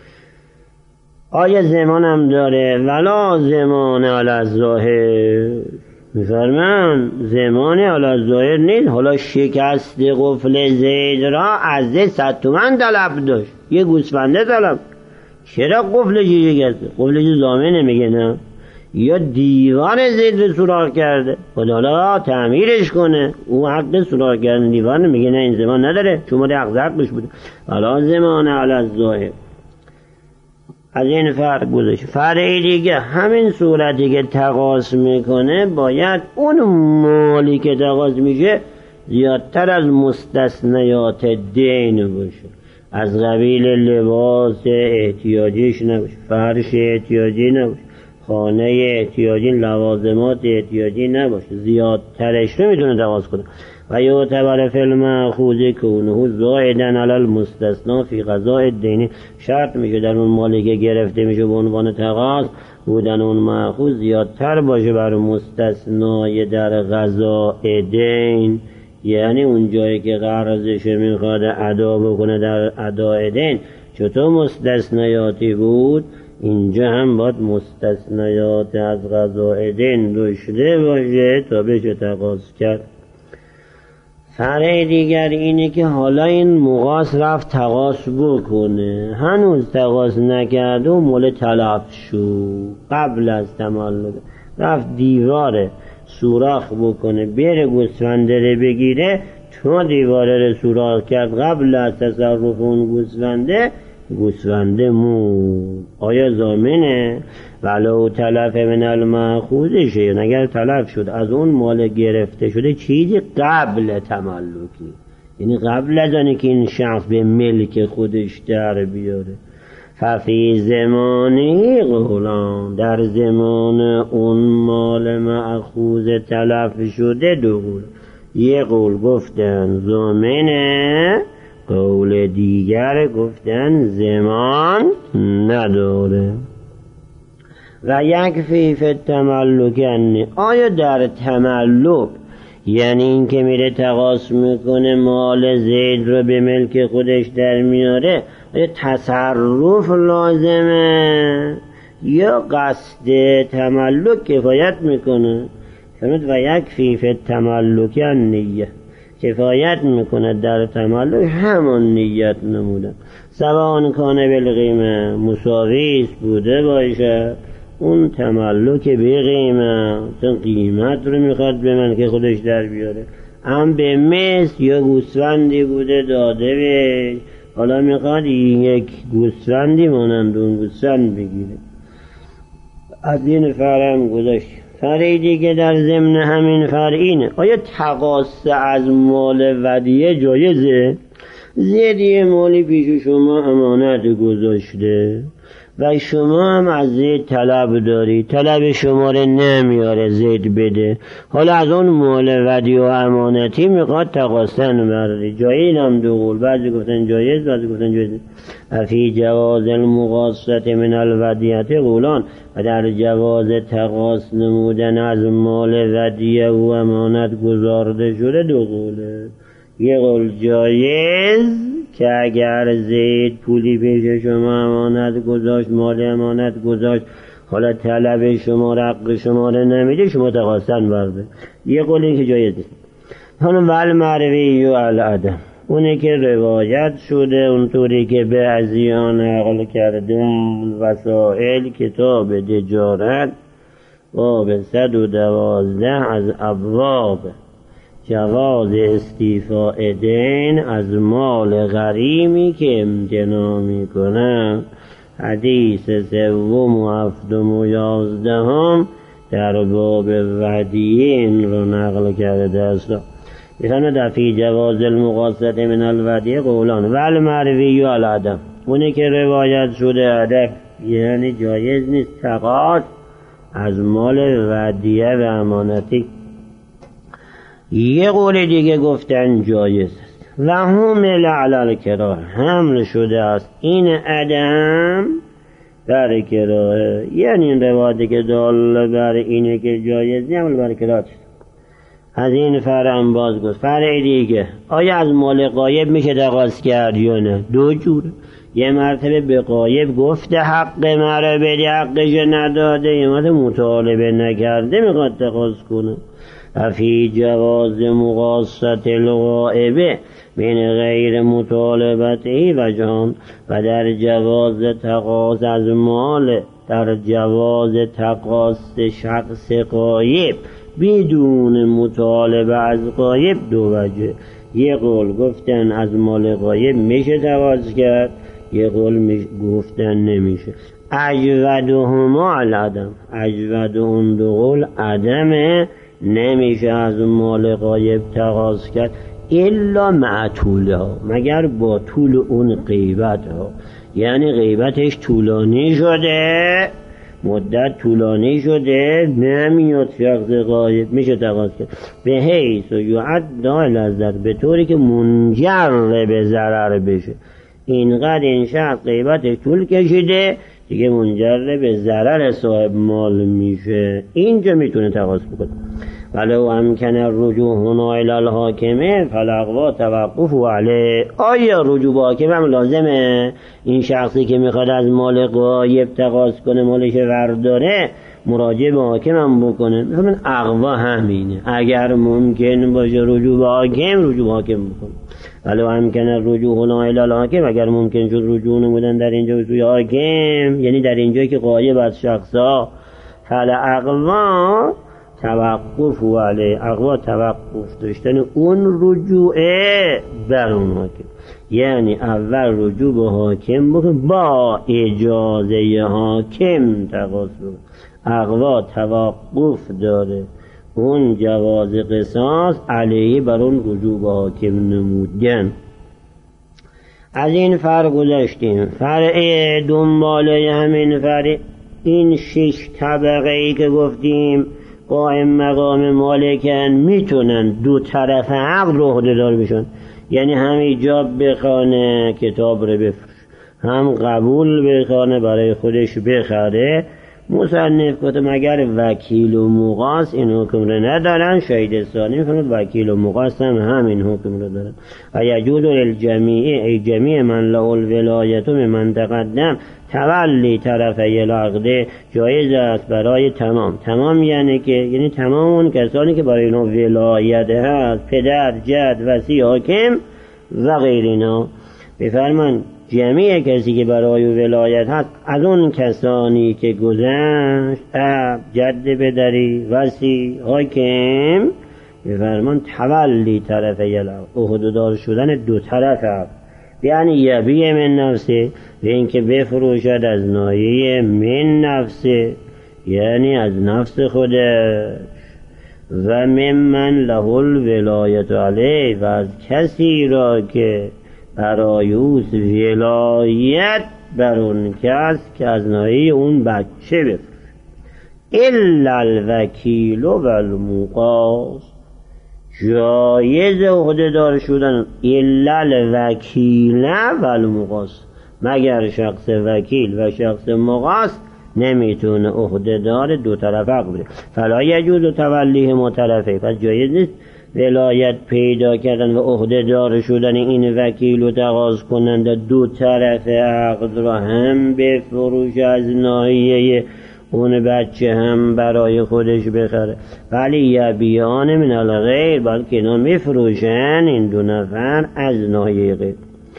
آیا زمان هم داره؟ ولا زمان علی الظاهر، میفرمان زمان علی الظاهر نیست. حالا شکست قفل زید را از زید صد تومن طلب داشت، یه گوسفنده طلب، چرا قفلش شکسته؟ قفلش زامنه میگه نه، یا دیوار زید رو سوراخ کرده خدا حالا تعمیرش کنه، او حق سوراخ کردن دیوار میگه نه این زمان نداره شما ده حق حقش بوده. ولا زمان علی الظاهر. از این فرق گذاشت. فرق دیگه همین صورتی که تقاص میکنه باید اون مالی که تقاص میشه زیادتر از مستثنیات دین باشه، از قبیل لباس احتیاجیش نباشه، فرش احتیاجی نباشه، خانه احتیاجی، لوازمات احتیاجی نباشه، زیادترش رو میتونه تقاص کنه. و یعتبر فی المأخوذ کونه زائدا علی المستثنی فی قضاء الدین، شرط میشه در اون مالی که گرفته میشه به عنوان تقاص بودن اون مأخوذ زیادتر باشه بر مستثنای در قضاء دین، یعنی اون جایی که قرضش میخواد ادا بکنه در اداء دین چطور مستثنیاتی بود اینجا هم باید مستثنیات از قضاء دین داشته باشه تا بشه تقاص کرد. فرق دیگر اینه که حالا این مغاص رفت تقاص بکنه، هنوز تقاص نکرده و مول تلف شد قبل از تملک، رفت دیواره سوراخ بکنه بره گوسفنده رو بگیره، تا دیواره رو سوراخ کرد قبل از تصرف اون گوسفنده گوسفنده مون. آیا زامنه؟ ولو تلف من المأخوذ شیء، اگر تلف شد از اون مال گرفته شده چیزی قبل تملکی، یعنی قبل از آنکه که این شخص به ملک خودش در بیاره. ففی زمانی قولان، در زمان اون مال مأخوذ تلف شده دو قول، یه قول گفتن زامنه، قول دیگر گفتن زمان نداره. و یک فیف تملک انی، آیا در تملک یعنی این که میره تقاص میکنه مال زید رو به ملک خودش در میاره آیا تصرف لازمه یا قصد تملک کفایت میکنه؟ فرمود و یک فیف تملک نیه، کفایت میکنه در تملک همان نیت نمودن، سواء کانه بالقیمه مساویست بوده باشه اون تملک به قیمه، چون قیمت رو میخواد به من که خودش در بیاره، هم به مثل یا گوسفندی بوده داده به حالا میخواد یک گوسفندی مانند اون گوسفند بگیره. از این فرم گذاشت. فرعی دیگه در ضمن همین فرعینه، آیا تقاص از مال ودیه جایزه؟ زیدی مالی پیش شما امانت گذاشته و شما هم از زید طلب داری، طلب شما رو نمیاره زید بده، حالا از اون مال ودیه و امانتی میخواد تقاصن بردی، جایز هم دو قول، بعضی گفتن جایز بعضی گفتن جایز. فی جواز المقاصت من الودیت قولان، و در جواز تقاص نمودن از مال ودیه و امانت گذارده شده دو قوله. یه قول جایز که اگر زید پولی پیش شما امانت گذاشت، مال امانت گذاشت، حالا طلب شما حق شما رو نمیده، شما تقاصن برده. یه قول این که جایز نیست. حالا ول مروی و العدم، اونی که روایت شده اونطوری که به ازیان نقل کردن وسائل کتاب تجارت باب صد و دوازده از ابواب جواز استیفاء دین از مال غریمی که امتناع میکنن، حدیث سوم و هفتم و یازدهم در باب ودیعه این رو نقل کرده است. مثلا در فی جواز المقاصد من الودیعه قولان ول مروی و العدم، اونی که روایت شده عدم یعنی جایز نیست تقاص از مال ودیعه و امانتی. یه قول دیگه گفتن جایز است و هم لعل کراه، حمل شده است این عدم در کراه، یعنی این روایتی که دال بر اینه که جایز نیست حمل بر کراه. از این فرع باز گفت فرع دیگه آیا از مال غایب میشه تقاص کرد یا نه؟ دو جوره. یه مرتبه به غایب گفته حق مرا بدی حقش نداده، یه مرتبه مطالبه نکرده میخواد تقاص کنه. فی جواز مقاصت الغائبه من غیر مطالبته و جان، و در جواز تقاص از مال، در جواز تقاص شخص غایب بدون مطالبه از غایب دو وجه. یه قول گفتن از مال غایب میشه تقاص کرد، یه قول گفتن نمیشه. اجودهما العدم، اجود اون دو قول عدمه، نمیشه از مال غایب تقاص کرد الا مع طولها، مگر با طول اون غیبت ها، یعنی غیبتش طولانی شده، مدت طولانی شده نمیاد شخص غایب، میشه تقاص کرد. به حیث و یعد دال از در، به طوری که منجر به ضرر بشه. اینقدر این شخص غیبتش طول کشیده دیگه منجر به ضرر صاحب مال میشه، اینجا میتونه تقاص بکنه. ولو امکن الرجوع هنا الی الحاکم فالاقوا توقف علیه، آیا رجوع به حاکم هم لازمه؟ این شخصی که میخواد از مال غایب تقاص کنه، مالش ورداره، مراجعه به حاکم هم بکنه. مثلا اقوا همینه، اگر ممکن باشه رجوع به حاکم، رجوع به حاکم بکنه. ولو امکن الرجوع هنا الی الحاکم، اگر ممکن شد رجوع نمودن در اینجا به سوی حاکم، یعنی در اینجا که غایب از شخصا، فالاقوا توقف علی، اقوا توقف داشتن اون رجوعه بر اون حاکم، یعنی اول رجوع به حاکم بکن با اجازه حاکم تقاص بکن. اقوا توقف داره اون جواز قصاص علیه بر اون رجوع به حاکم نمودن. از این فرق گذاشتیم. فرع دنباله همین فرع این شش طبقه ای که گفتیم قائم مقام مالکن میتونن دو طرف عقد رو عهده‌دار بشن، یعنی هم ایجاب بخوانه کتاب رو بفروش، هم قبول بخوانه برای خودش بخره. مصنف گفت مگر وکیل و مقاص این حکم رو ندارن، شهید ثانی میفهمد وکیل و مقاص هم همین حکم رو دارن. و یجوز للجمیع ای جمیع من له الولایت من تقدم تولی طرفی العقد، جایز است برای تمام. تمام یعنی که یعنی تمام اون کسانی که برای اینا ولایت هست، پدر، جد، وصی، حاکم و غیر اینا. بفرمان جمعی کسی که برای ولایت هست از اون کسانی که گذشت، اب، جد پدری، وصی، حاکم، بفرمان تولی طرفی العقد، عهده‌دار شدن دو طرف عقد، یعنی یبیع من نفسه، به اینکه بفروشد از ناحیه من نفسه، یعنی از نفس خودش، و ممن له الولایت علیه، و از کسی را که برای اوست ولایت بر اون کس که از ناحیه اون بچه بفروش. الا الوکیل و المقاص، جایز عهده‌دار شدن الا الوکیل و المقاص، مگر شخص وکیل و شخص مقاص نمیتونه عهده‌دار دو طرف عقد بده. فلا یجوز تولیه مطرفه، پس جایز نیست ولایت پیدا کردن و عهده‌دار شدن این وکیل و تقاضا کننده دو طرف عقد را هم بفروش از ناحیه اون بچه هم برای خودش بخره. ولی یبیان من الغیر، بلکه اینا میفروشن این دو نفر از ناحیه غیر.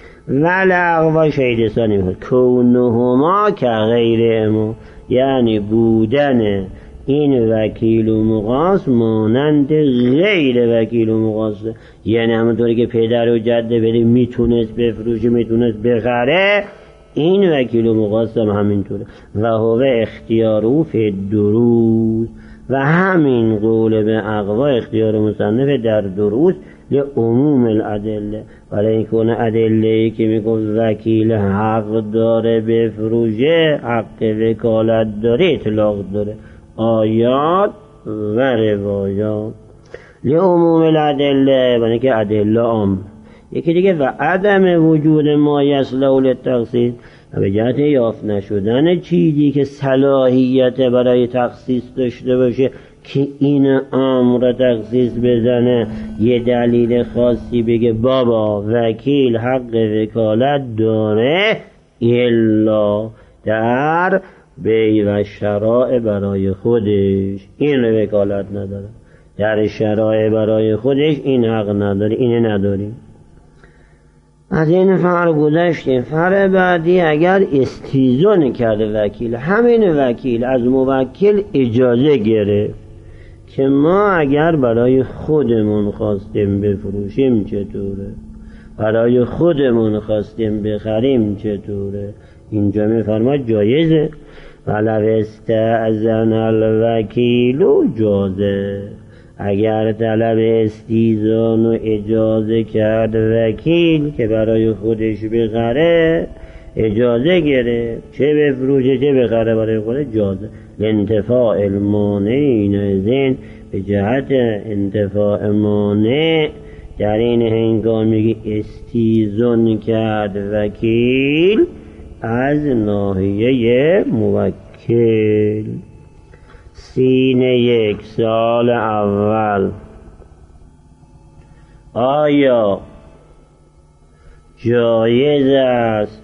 ولغ و شیدستانی میخواد کونهما که غیر اما، یعنی بودن این وکیل و مقاس مانند غیر وکیل و مقاسه. یعنی همونطوری که پدر و جده بری میتونست بفروشه میتونست بخره، این وکیل و مقاس هم همینطوره. و هو اختیارو فی دروس، و همین قول به اقوا اختیار مصنف در دروس لعموم الادله، برای این کنه ادله‌ای که میگفت وکیل حق داره بفروشه، حق وکالت داره، اطلاق داره، آیات و روایات. لعموم الادله، برای که ادله عام. یکی دیگه و عدم وجود ما یصلح للتخصیص، و به جهت یافت نشدن چیزی که صلاحیت برای تخصیص داشته باشه که این امر تخصیص بزنه، یه دلیل خاصی بگه بابا وکیل حق وکالت داره، الا در بیع و شراء برای خودش این وکالت نداره، در شراء برای خودش این حق نداره، اینه نداریم. از این فرق گذشتیم. فرق بعدی، اگر استیزان کرده وکیل، همین وکیل از موکل اجازه گرفت که ما اگر برای خودمون خواستیم بفروشیم چطوره، برای خودمون خواستیم بخریم چطوره، اینجا میفرماد جایزه. ولو استأذن الوکیل جازه، اگر طلب استیزان و اجازه کرد وکیل که برای خودش بخره، اجازه گرفت چه بفروشه چه بخره برای خودش، جازه. لانتفاع المانعین ازین، به جهت انتفاع مانع در این هنگامی که استیزان کرد وکیل از ناحیه موکل. سین یک سال اول، آیا جایز است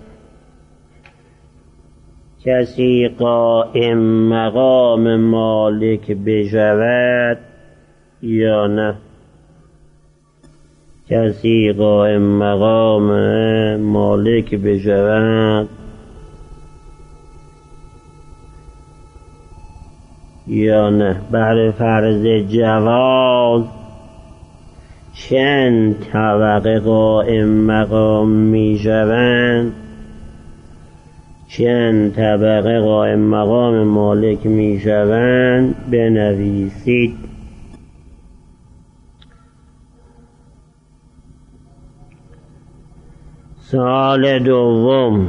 کسی قائم مقام مالک بشود یا نه؟ کسی قائم مقام مالک بشود یا نه؟ بر فرض جواز چند طبقه قائم مقام می شوند؟ چند طبقه قائم مقام مالک می شوند بنویسید. سال دوم،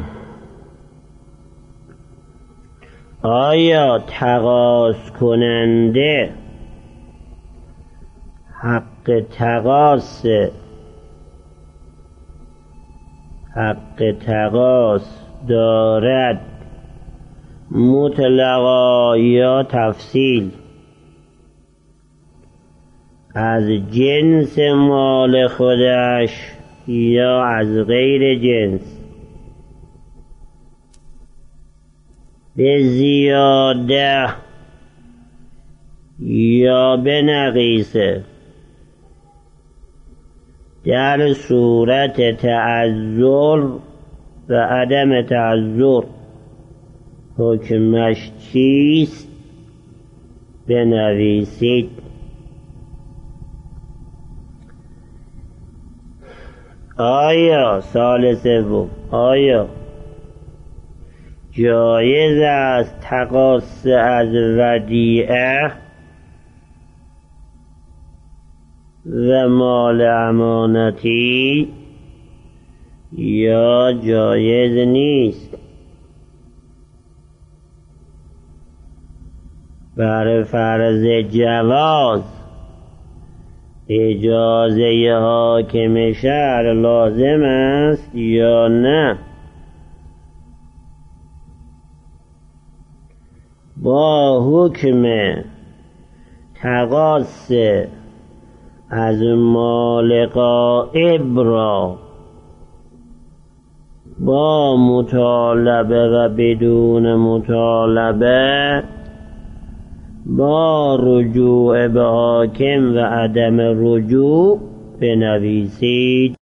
آیا تقاضا کننده حق تقاضا حق تقاضا دارد مطلقا یا تفصیل از جنس مال خودش یا از غیر جنس، به زیاده یا به نقیصه، در صورت تعذر و عدم تعذر حکمش چیست بنویسید. آیا سال سوم، آیا جایز است تقاضا از ودیعه و مال امانتی یا جایز نیست؟ بر فرض جواز اجازه حاکم شهر لازم است یا نه؟ با حکم تقاضا از مال غائب را با مطالبه و بدون مطالبه با رجوع به حاکم و عدم رجوع بنویسید.